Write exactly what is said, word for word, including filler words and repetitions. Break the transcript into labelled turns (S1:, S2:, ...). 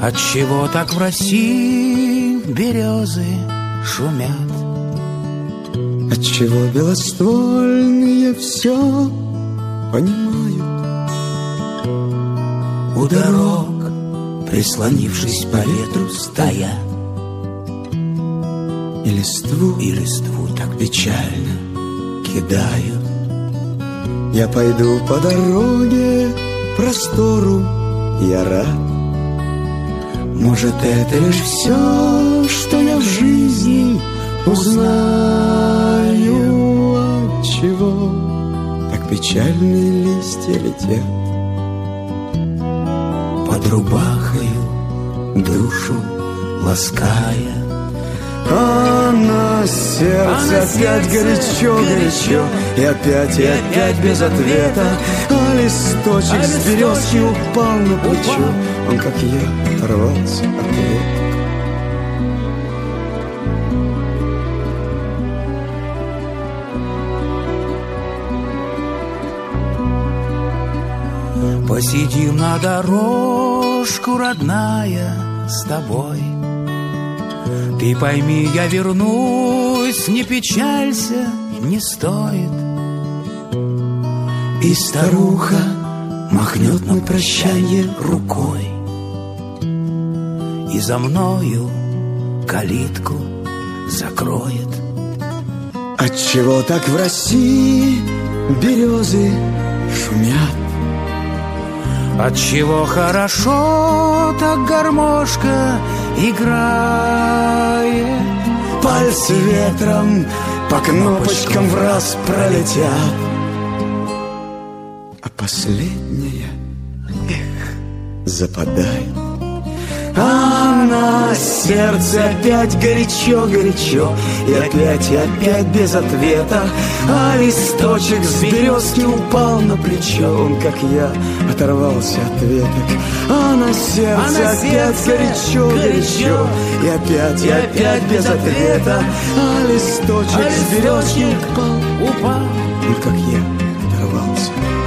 S1: Отчего так в России березы шумят?
S2: Отчего белоствольные все понимают?
S1: У дорог, прислонившись по ветру, стоят,
S2: И листву,
S1: и листву так
S2: печально
S1: кидают.
S2: Я пойду по дороге простору, я рад.
S1: Может, это лишь все,
S2: что я в жизни узнаю, отчего так печальные листья летят
S1: под рубахою душу лаская.
S2: А на сердце
S1: А на
S2: опять
S1: сердце
S2: горячо-горячо, и опять, и опять без ответа. А листочек
S1: А
S2: с березки
S1: листочек
S2: упал на плечо,
S1: упал.
S2: он, как я, оторвался от веток.
S1: Посидим на дорожку, родная, с тобой. Ты пойми, я вернусь, не печалься, не стоит. И старуха махнет на прощанье рукой, и за мною калитку закроет.
S2: Отчего так в России березы шумят?
S1: Отчего хорошо так гармошка играет?
S2: Пальцы ветром по кнопочкам в раз пролетят, а последняя, эх, западает. А на сердце опять горячо-горячо, и опять, и опять без ответа. А листочек с березки упал на плечо, он, как я, оторвался от веток. А на сердце,
S1: А на
S2: опять
S1: сердце
S2: горячо-горячо, и опять, и опять без ответа. А листочек
S1: А
S2: с березки
S1: листочек
S2: упал,
S1: упал,
S2: он, как я, оторвался